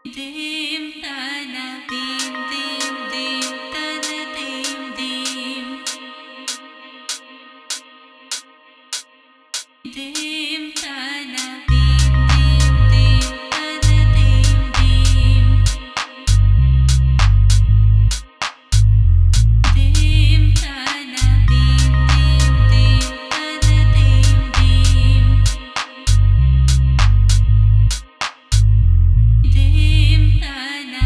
Dim tana dim dim dim tana dim dim dim tana dim dim dim tana dim dim dim tana dim dim dim tana dim dim dim tana.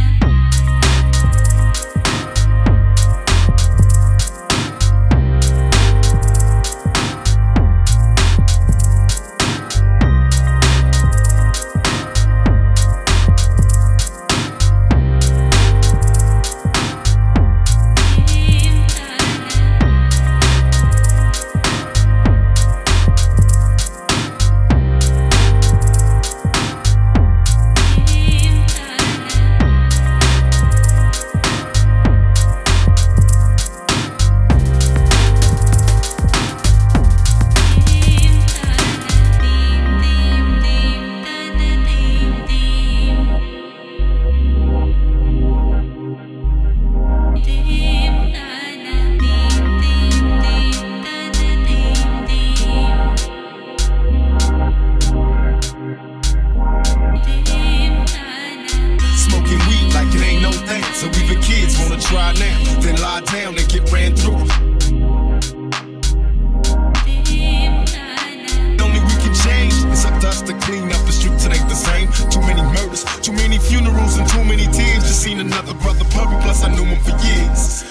Smoking weed like it ain't no thing. So even kids wanna try now, then lie down and get ran through. Only we can change. It's up to us to clean up the streets. It ain't the same. Too many murders, too many funerals, and too many tears. Just seen another brother bury. Plus I knew him for years.